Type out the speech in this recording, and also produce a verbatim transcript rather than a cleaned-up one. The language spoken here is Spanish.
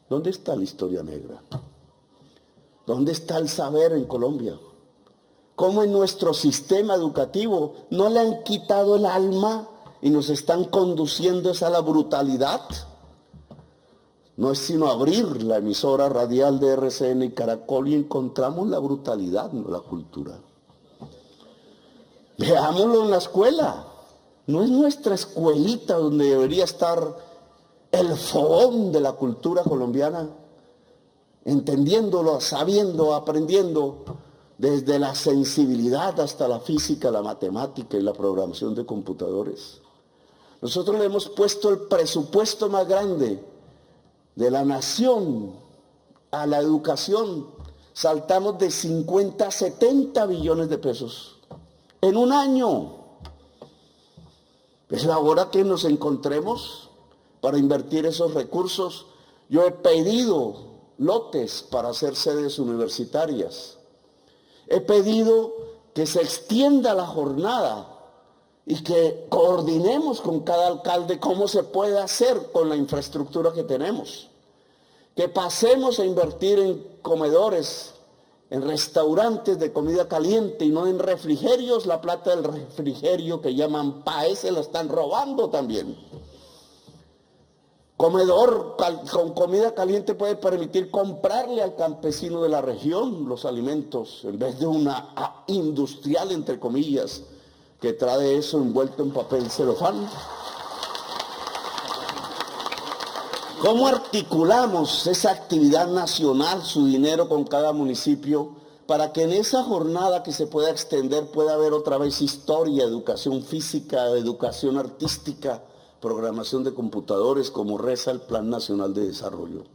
¿Dónde está la historia negra? ¿Dónde está el saber en Colombia? ¿Cómo en nuestro sistema educativo no le han quitado el alma y nos están conduciendo a la brutalidad? No es sino abrir la emisora radial de R C N y Caracol y encontramos la brutalidad, no la cultura. Veámoslo en la escuela. No es nuestra escuelita donde debería estar el fogón de la cultura colombiana, entendiéndolo, sabiendo, aprendiendo, desde la sensibilidad hasta la física, la matemática y la programación de computadores. Nosotros le hemos puesto el presupuesto más grande de la nación a la educación. Saltamos de cincuenta a setenta billones de pesos en un año. Es la hora que nos encontremos para invertir esos recursos. Yo he pedido lotes para hacer sedes universitarias. He pedido que se extienda la jornada y que coordinemos con cada alcalde cómo se puede hacer con la infraestructura que tenemos. Que pasemos a invertir en comedores, en restaurantes de comida caliente y no en refrigerios. La plata del refrigerio que llaman P A E se la están robando también. Comedor con comida caliente puede permitir comprarle al campesino de la región los alimentos en vez de una industrial, entre comillas, que trae eso envuelto en papel celofán. ¿Cómo articulamos esa actividad nacional, su dinero con cada municipio, para que en esa jornada que se pueda extender pueda haber otra vez historia, educación física, educación artística, programación de computadores, como reza el Plan Nacional de Desarrollo?